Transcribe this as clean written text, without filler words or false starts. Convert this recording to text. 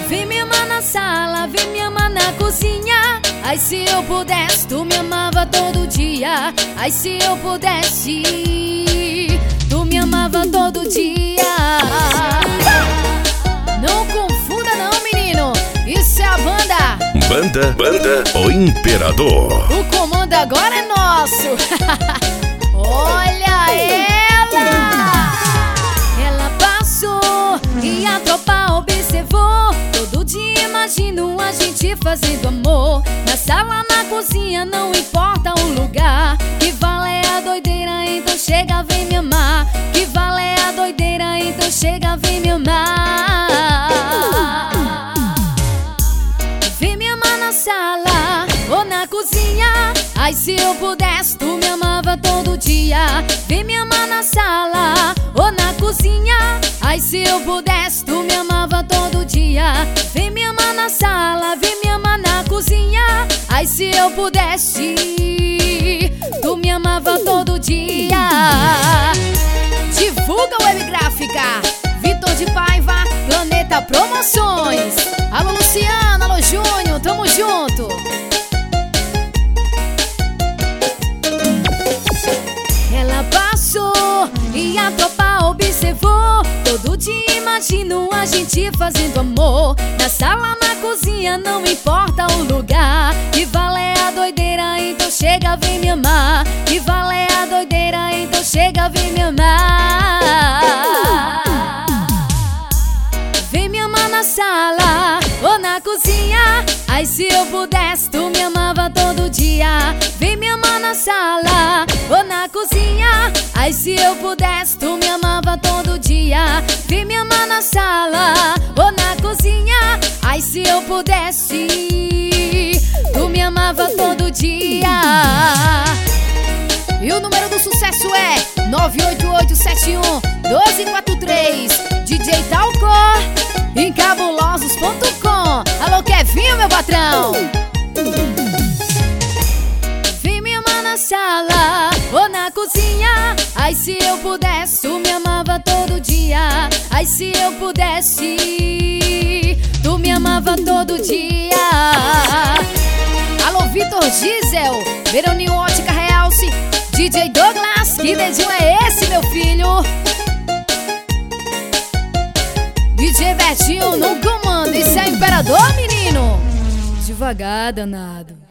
Vem me amar na sala, vem me amar na cozinha. Ai, se eu pudesse, tu me amava todo dia. Ai, se eu pudesse, tu me amava todo dia. Não confunda não, menino, isso é a banda Banda O Imperador. O comando agora é nosso. Olha ela! Ela passou e a tropa observou. Todo dia imagino a gente fazendo amor. Na sala, na cozinha, não importa o lugar. Que vale é a doideira, então chega, vem me amar. Que vale é a doideira, então chega, vem me amar. Vem me amar na sala ou na cozinha. Ai, se eu pudesse, tu me amava todo dia. Vem me amar na sala ou na cozinha. Ai, se eu pudesse, tu me amava todo dia. Vem me amar na sala, vem me amar na cozinha. Ai, se eu pudesse, tu me amava todo dia. Divulga Web Gráfica, Vitor de Paiva, Planeta Promoções. Alô Luciano, alô Júnior, tamo junto. Ela passou e a tropa observou. Todo dia imagino a gente fazendo amor. Na sala, na cozinha, não importa o lugar. Que vale é a doideira, então chega, vem me amar. Que vale é a doideira, então chega, vem me amar. Vem me amar na sala ou na cozinha. Ai, se eu pudesse, tu me amava todo dia. Vem me amar na sala ou na cozinha. Ai, se eu pudesse, tu me amava todo dia. Vem me amar na sala ou na cozinha. Ai, se eu pudesse, tu me amava todo dia. E o número do sucesso é 988711243. DJ Talcor em cabulosos.com. Alô Kevinho, meu patrão. Vem me amar na sala ou na cozinha. Ai, se eu pudesse, tu me amava todo dia. Ai, se eu pudesse, tu me amava todo dia. Alô Vitor Diesel, Veroninho Ótica Realce, DJ Douglas, que dedinho é esse, meu filho? DJ Betinho no comando, isso é Imperador, menino? Devagar, danado.